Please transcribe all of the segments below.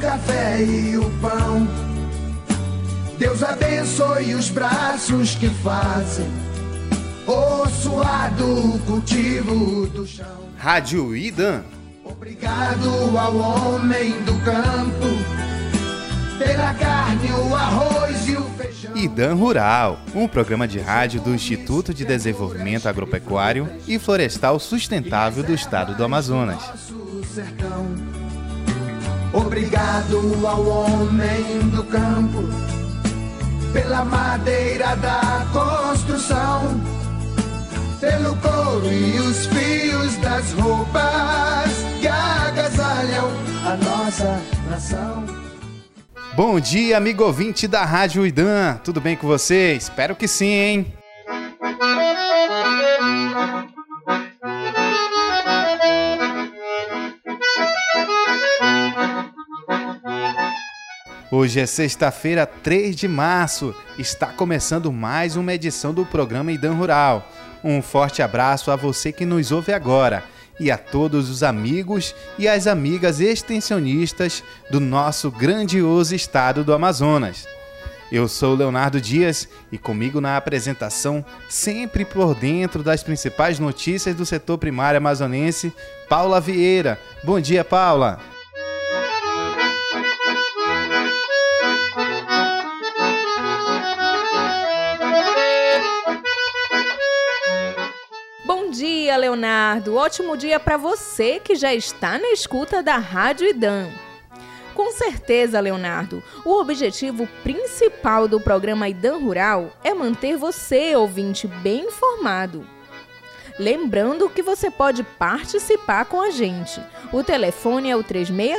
café e o pão. Deus abençoe os braços que fazem o suado cultivo do chão. Rádio IDAN. Obrigado ao homem do campo pela carne, o arroz e o feijão. IDAN Rural, um programa de rádio do Instituto de Desenvolvimento Agropecuário e Florestal Sustentável do Estado do Amazonas. Obrigado ao homem do campo pela madeira da construção, pelo couro e os fios das roupas que agasalham a nossa nação. Bom dia, amigo ouvinte da Rádio IDAN. Tudo bem com você? Espero que sim, hein? Hoje é sexta-feira, 3 de março. Está começando mais uma edição do programa IDAN Rural. Um forte abraço a você que nos ouve agora e a todos os amigos e as amigas extensionistas do nosso grandioso estado do Amazonas. Eu sou Leonardo Dias e comigo na apresentação, sempre por dentro das principais notícias do setor primário amazonense, Paula Vieira. Bom dia, Paula! Bom dia, Leonardo. Ótimo dia para você que já está na escuta da Rádio IDAN. Com certeza, Leonardo, o objetivo principal do programa IDAN Rural é manter você, ouvinte, bem informado. Lembrando que você pode participar com a gente. O telefone é o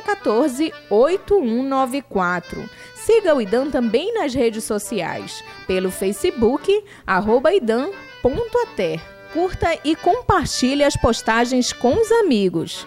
3614-8194. Siga o IDAN também nas redes sociais, pelo Facebook, @idan.ater. Curta e compartilhe as postagens com os amigos.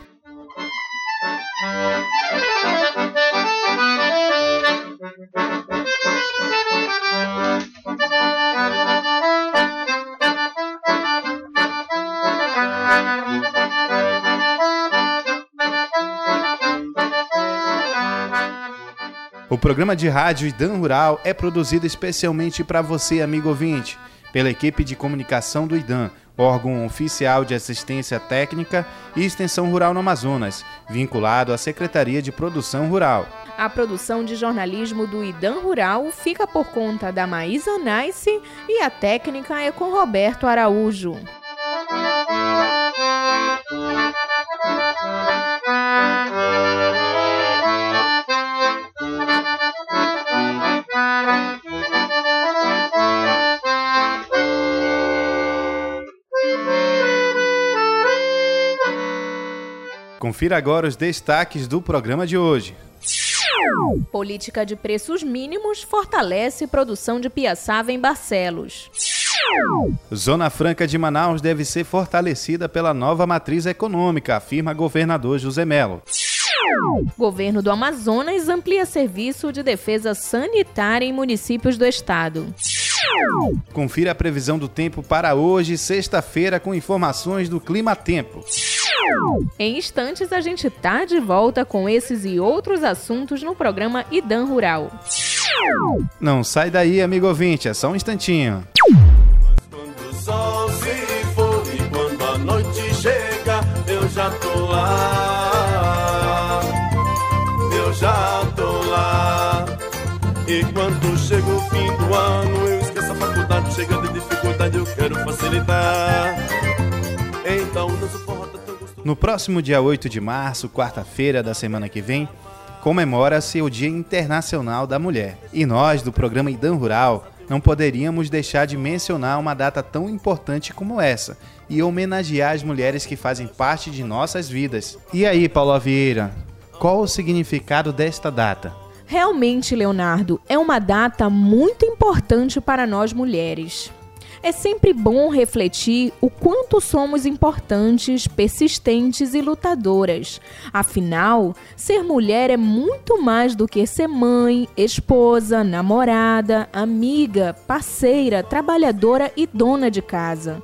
O programa de rádio IDAN Rural é produzido especialmente para você, amigo ouvinte, pela equipe de comunicação do IDAN, órgão oficial de assistência técnica e extensão rural no Amazonas, vinculado à Secretaria de Produção Rural. A produção de jornalismo do IDAN Rural fica por conta da Maísa Nice e a técnica é com Roberto Araújo. Confira agora os destaques do programa de hoje. Política de preços mínimos fortalece produção de piaçava em Barcelos. Zona Franca de Manaus deve ser fortalecida pela nova matriz econômica, afirma governador José Melo. Governo do Amazonas amplia serviço de defesa sanitária em municípios do estado. Confira a previsão do tempo para hoje, sexta-feira, com informações do Clima Tempo. Em instantes, a gente tá de volta com esses e outros assuntos no programa IDAN Rural. Não sai daí, amigo ouvinte, é só um instantinho. Quando o sol se for e quando a noite chega, eu já tô lá. Eu já tô lá. E quando chega o fim do ano, eu esqueço a faculdade, chegando em dificuldade, eu quero facilitar. Então não suporta tão gostoso. No próximo dia 8 de março, quarta-feira da semana que vem, comemora-se o Dia Internacional da Mulher. E nós, do programa IDAN Rural, não poderíamos deixar de mencionar uma data tão importante como essa e homenagear as mulheres que fazem parte de nossas vidas. E aí, Paula Vieira, qual o significado desta data? Realmente, Leonardo, é uma data muito importante para nós mulheres. É sempre bom refletir o quanto somos importantes, persistentes e lutadoras. Afinal, ser mulher é muito mais do que ser mãe, esposa, namorada, amiga, parceira, trabalhadora e dona de casa.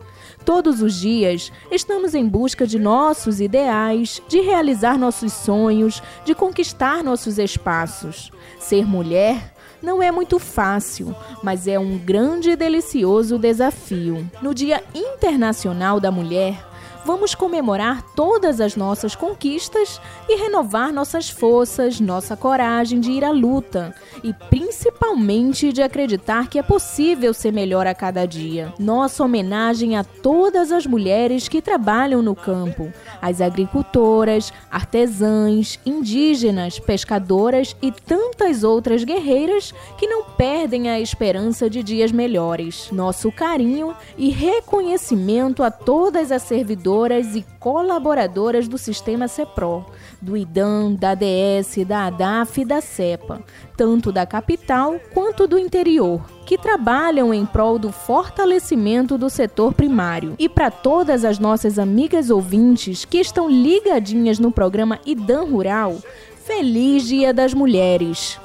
Todos os dias, estamos em busca de nossos ideais, de realizar nossos sonhos, de conquistar nossos espaços. Ser mulher não é muito fácil, mas é um grande e delicioso desafio. No Dia Internacional da Mulher, vamos comemorar todas as nossas conquistas e renovar nossas forças, nossa coragem de ir à luta e principalmente de acreditar que é possível ser melhor a cada dia. Nossa homenagem a todas as mulheres que trabalham no campo, as agricultoras, artesãs, indígenas, pescadoras e tantas outras guerreiras que não perdem a esperança de dias melhores. Nosso carinho e reconhecimento a todas as servidoras e colaboradoras do Sistema CEPRO, do IDAM, da ADS, da ADAF e da CEPA, tanto da capital quanto do interior, que trabalham em prol do fortalecimento do setor primário. E para todas as nossas amigas ouvintes que estão ligadinhas no programa IDAM Rural, feliz Dia das Mulheres!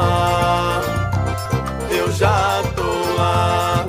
Eu já tô lá.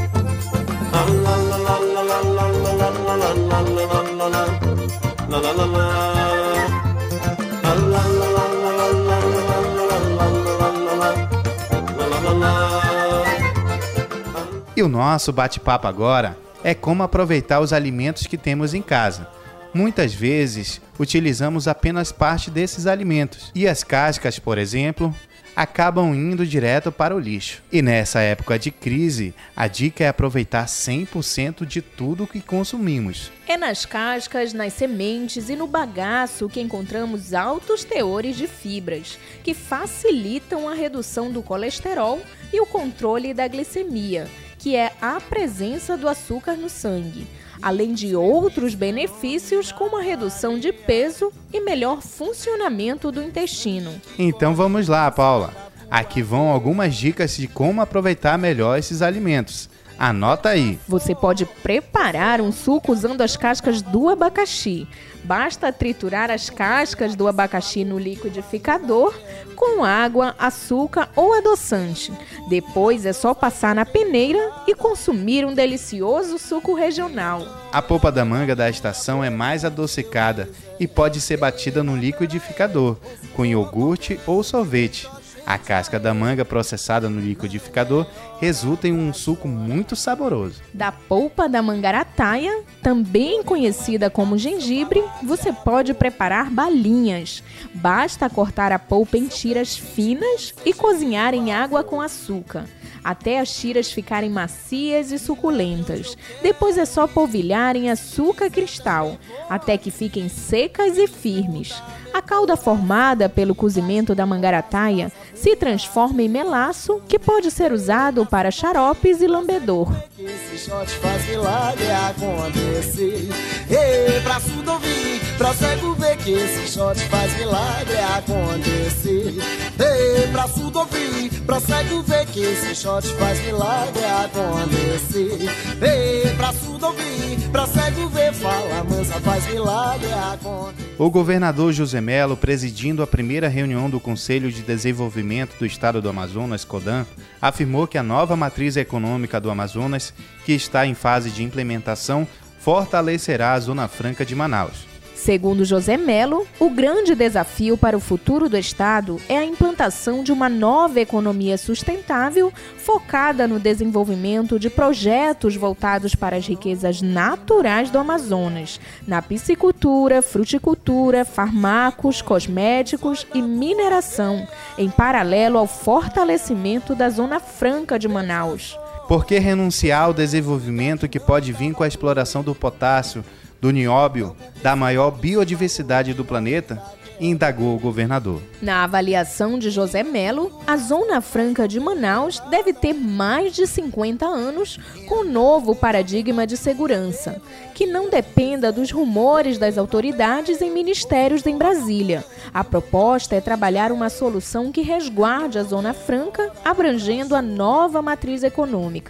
E o nosso bate-papo agora é como aproveitar os alimentos que temos em casa. Muitas vezes, utilizamos apenas parte desses alimentos e as cascas, por exemplo, acabam indo direto para o lixo. E nessa época de crise, a dica é aproveitar 100% de tudo que consumimos. É nas cascas, nas sementes e no bagaço que encontramos altos teores de fibras, que facilitam a redução do colesterol e o controle da glicemia, que é a presença do açúcar no sangue, além de outros benefícios como a redução de peso e melhor funcionamento do intestino. Então vamos lá, Paula. Aqui vão algumas dicas de como aproveitar melhor esses alimentos. Anota aí. Você pode preparar um suco usando as cascas do abacaxi. Basta triturar as cascas do abacaxi no liquidificador com água, açúcar ou adoçante. Depois é só passar na peneira e consumir um delicioso suco regional. A polpa da manga da estação é mais adocicada e pode ser batida no liquidificador, com iogurte ou sorvete. A casca da manga processada no liquidificador resulta em um suco muito saboroso. Da polpa da mangarataia, também conhecida como gengibre, você pode preparar balinhas. Basta cortar a polpa em tiras finas e cozinhar em água com açúcar, até as tiras ficarem macias e suculentas. Depois é só polvilhar em açúcar cristal, até que fiquem secas e firmes. A calda formada pelo cozimento da mangarataia se transforma em melaço, que pode ser usado para xaropes e lambedor. Esse shot faz milagre acontecer. Ei, pra surdo ouvir, pra cego ver que esse shot faz milagre acontecer. Ei, pra surdo ouvir, pra cego ver que esse shot faz milagre acontecer. Ei, pra surdo ouvir, pra cego ver, fala mansa, faz milagre acontecer. O governador José Melo, presidindo a primeira reunião do Conselho de Desenvolvimento do Estado do Amazonas, CODAM, afirmou que a nova matriz econômica do Amazonas, que está em fase de implementação, fortalecerá a Zona Franca de Manaus. Segundo José Melo, o grande desafio para o futuro do Estado é a implantação de uma nova economia sustentável focada no desenvolvimento de projetos voltados para as riquezas naturais do Amazonas, na piscicultura, fruticultura, farmacos, cosméticos e mineração, em paralelo ao fortalecimento da Zona Franca de Manaus. Por que renunciar ao desenvolvimento que pode vir com a exploração do potássio, do nióbio, da maior biodiversidade do planeta? Indagou o governador. Na avaliação de José Melo, a Zona Franca de Manaus deve ter mais de 50 anos com um novo paradigma de segurança, que não dependa dos rumores das autoridades em ministérios em Brasília. A proposta é trabalhar uma solução que resguarde a Zona Franca, abrangendo a nova matriz econômica.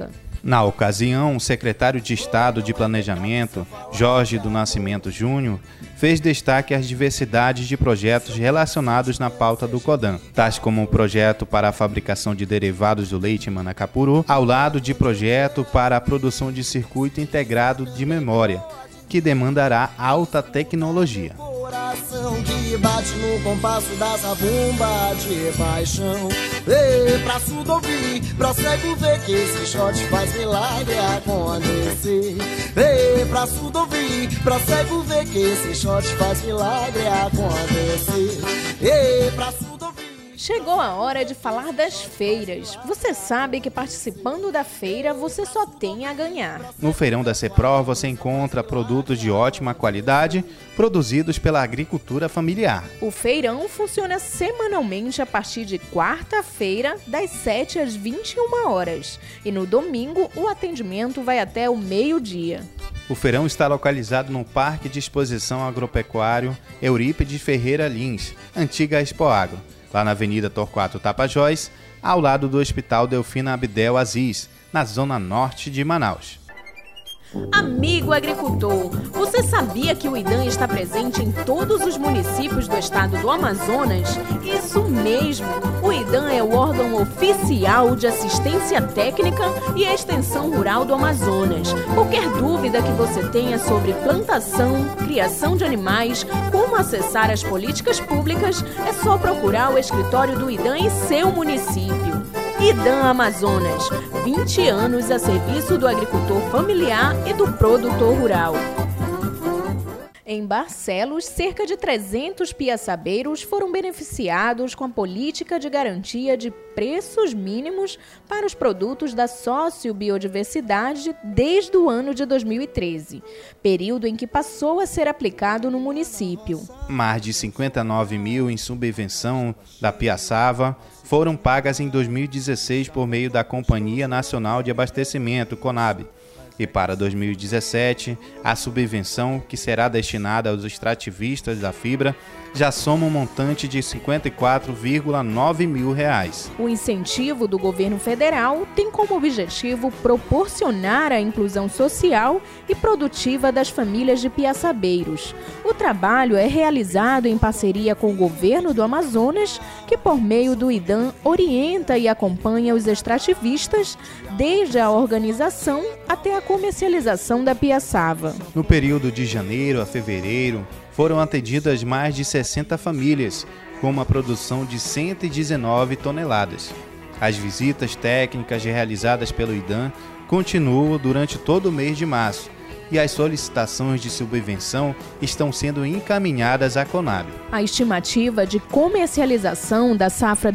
Na ocasião, o secretário de Estado de Planejamento, Jorge do Nascimento Júnior, fez destaque às diversidades de projetos relacionados na pauta do CODAN, tais como o projeto para a fabricação de derivados do leite em Manacapuru, ao lado de projeto para a produção de circuito integrado de memória, que demandará alta tecnologia. Coração que bate no compasso da zabumba de paixão. Ei, pra surdo ouvir, pra cego ver que esse shot faz milagre acontecer. Ei, pra surdo ouvir, pra cego ver que esse shot faz milagre acontecer. Ei, pra surdo ouvir. Chegou a hora de falar das feiras. Você sabe que participando da feira você só tem a ganhar. No Feirão da CEPRO você encontra produtos de ótima qualidade produzidos pela agricultura familiar. O feirão funciona semanalmente a partir de quarta-feira, das 7 às 21 horas. E no domingo o atendimento vai até o meio-dia. O feirão está localizado no Parque de Exposição Agropecuário Eurípides Ferreira Lins, antiga Expoagro, lá na Avenida Torquato Tapajós, ao lado do Hospital Delfina Abdel Aziz, na zona norte de Manaus. Amigo agricultor, você sabia que o IDAM está presente em todos os municípios do estado do Amazonas? Isso mesmo! O IDAM é o órgão oficial de assistência técnica e extensão rural do Amazonas. Qualquer dúvida que você tenha sobre plantação, criação de animais, como acessar as políticas públicas, é só procurar o escritório do IDAM em seu município. IDAM Amazonas, 20 anos a serviço do agricultor familiar e do produtor rural. Em Barcelos, cerca de 300 piaçabeiros foram beneficiados com a política de garantia de preços mínimos para os produtos da sociobiodiversidade desde o ano de 2013, período em que passou a ser aplicado no município. Mais de 59 mil em subvenção da Piaçava foram pagas em 2016 por meio da Companhia Nacional de Abastecimento, CONAB. E para 2017, a subvenção que será destinada aos extrativistas da fibra já soma um montante de R$ 54,9 mil. O incentivo do governo federal tem como objetivo proporcionar a inclusão social e produtiva das famílias de piaçabeiros. O trabalho é realizado em parceria com o governo do Amazonas, que por meio do IDAM orienta e acompanha os extrativistas desde a organização até a comercialização da piaçava. No período de janeiro a fevereiro, foram atendidas mais de 60 famílias, com uma produção de 119 toneladas. As visitas técnicas realizadas pelo IDAM continuam durante todo o mês de março e as solicitações de subvenção estão sendo encaminhadas à CONAB. A estimativa de comercialização da safra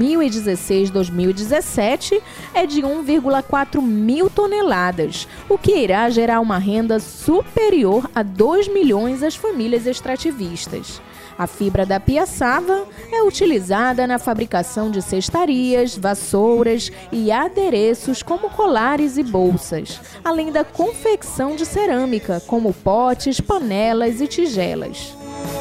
2016-2017 é de 1,4 mil toneladas, o que irá gerar uma renda superior a 2 milhões às famílias extrativistas. A fibra da piaçava é utilizada na fabricação de cestarias, vassouras e adereços como colares e bolsas, além da confecção de cerâmica, como potes, panelas e tigelas.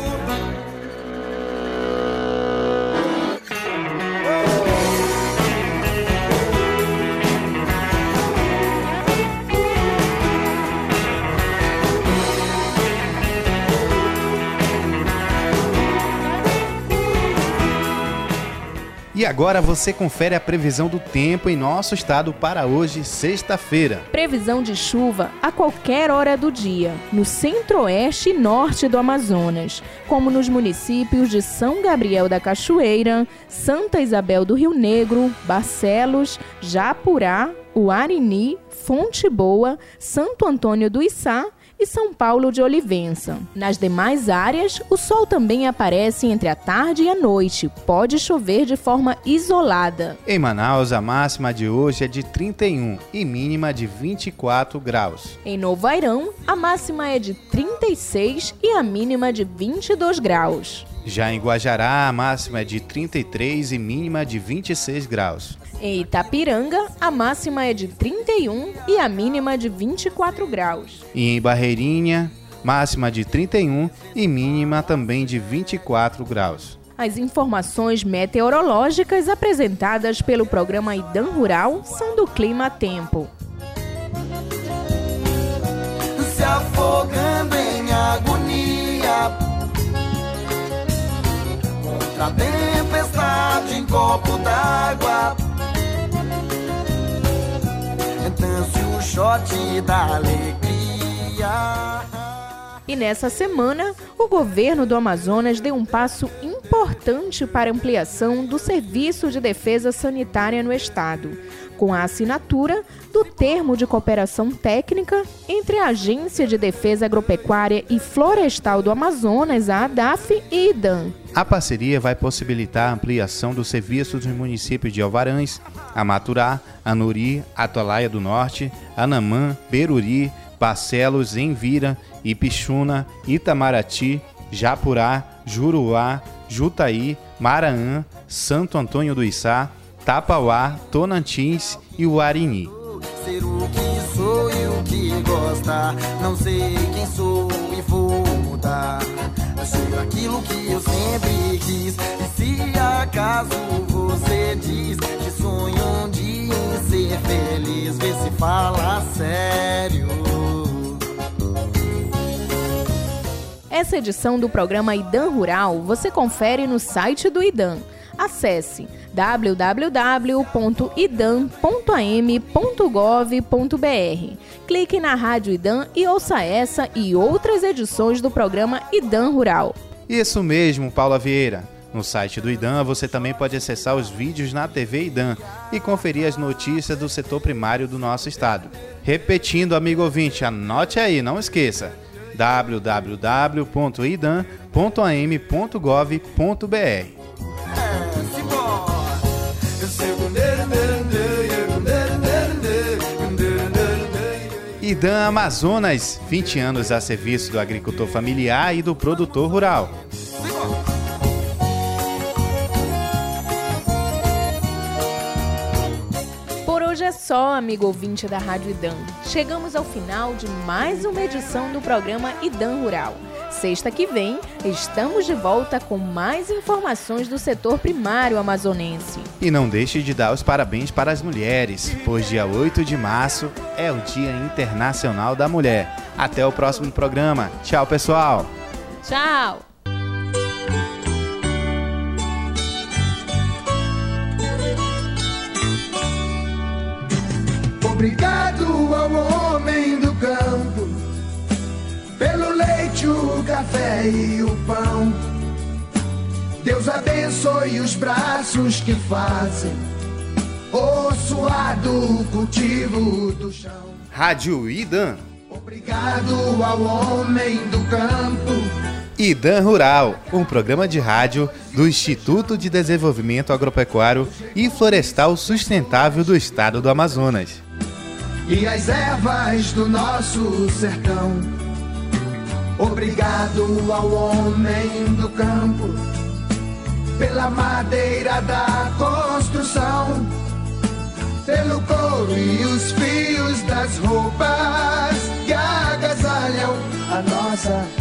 E agora você confere a previsão do tempo em nosso estado para hoje, sexta-feira. Previsão de chuva a qualquer hora do dia, no centro-oeste e norte do Amazonas, como nos municípios de São Gabriel da Cachoeira, Santa Isabel do Rio Negro, Barcelos, Japurá, Uarini, Fonte Boa, Santo Antônio do Içá e São Paulo de Olivença. Nas demais áreas, o sol também aparece entre a tarde e a noite. Pode chover de forma isolada. Em Manaus, a máxima de hoje é de 31 e mínima de 24 graus. Em Novo Airão, a máxima é de 36 e a mínima de 22 graus. Já em Guajará, a máxima é de 33 e mínima de 26 graus. Em Itapiranga, a máxima é de 31 e a mínima de 24 graus. E em Barreirinha, máxima de 31 e mínima também de 24 graus. As informações meteorológicas apresentadas pelo programa IDAM Rural são do Clima Tempo. afogando em agonia. Contra a tempestade em copo d'água, dance o shot da alegria. E nessa semana, o governo do Amazonas deu um passo importante para a ampliação do Serviço de Defesa Sanitária no estado, com a assinatura do Termo de Cooperação Técnica entre a Agência de Defesa Agropecuária e Florestal do Amazonas, a ADAF, e IDAM. A parceria vai possibilitar a ampliação dos serviços nos municípios de Alvarães, Amaturá, Anuri, Atalaia do Norte, Anamã, Beruri, Barcelos, Envira, Ipixuna, Itamaraty, Japurá, Juruá, Jutaí, Maraã, Santo Antônio do Içá, Tapauá, Tonantins e Uarini. Ser o que sou e o que gosta, não sei quem sou e vou mudar. Ser aquilo que eu sempre quis. E se acaso você diz que sonha um dia em ser feliz, vê se fala sério. Essa edição do programa IDAM Rural você confere no site do IDAM. Acesse www.idam.am.gov.br. Clique na Rádio IDAM e ouça essa e outras edições do programa IDAM Rural. Isso mesmo, Paula Vieira. No site do IDAM você também pode acessar os vídeos na TV IDAM e conferir as notícias do setor primário do nosso estado. Repetindo, amigo ouvinte, anote aí, não esqueça: www.idam.am.gov.br. IDAM Amazonas, 20 anos a serviço do agricultor familiar e do produtor rural. Por hoje é só, amigo ouvinte da Rádio IDAM. Chegamos ao final de mais uma edição do programa IDAM Rural. Sexta que vem, estamos de volta com mais informações do setor primário amazonense. E não deixe de dar os parabéns para as mulheres, pois dia 8 de março é o Dia Internacional da Mulher. Até o próximo programa. Tchau, pessoal! Tchau! Obrigado ao homem do campo pelo leite, o café e o pão. Deus abençoe os braços que fazem o suado cultivo do chão. Rádio IDAM. Obrigado ao homem do campo. IDAM Rural, um programa de rádio do Instituto de Desenvolvimento Agropecuário e Florestal Sustentável do Estado do Amazonas. E as ervas do nosso sertão. Obrigado ao homem do campo pela madeira da construção, pelo couro e os fios das roupas que agasalham a nossa